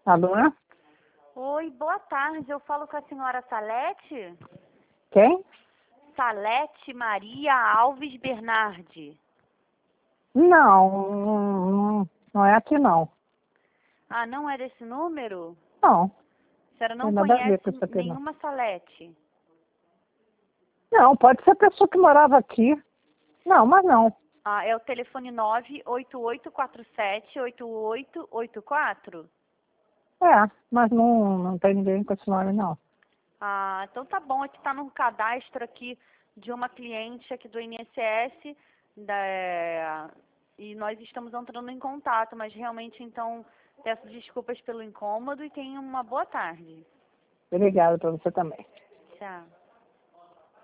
Alô? Oi, boa tarde. Eu falo com a senhora Salete? Quem? Salete Maria Alves Bernardi. Não é aqui não. Ah, não é desse número? Não, A senhora tem não nada a ver conhece com isso aqui não. nenhuma Salete? Não, pode ser a pessoa que morava aqui. Não, mas não. Ah, é o telefone 988478884? É, mas não tem ninguém com esse nome não. Ah, então tá bom. É que tá no cadastro aqui de uma cliente aqui do INSS e nós estamos entrando em contato, mas realmente então peço desculpas pelo incômodo e tenha uma boa tarde. Obrigada para você também. Tchau.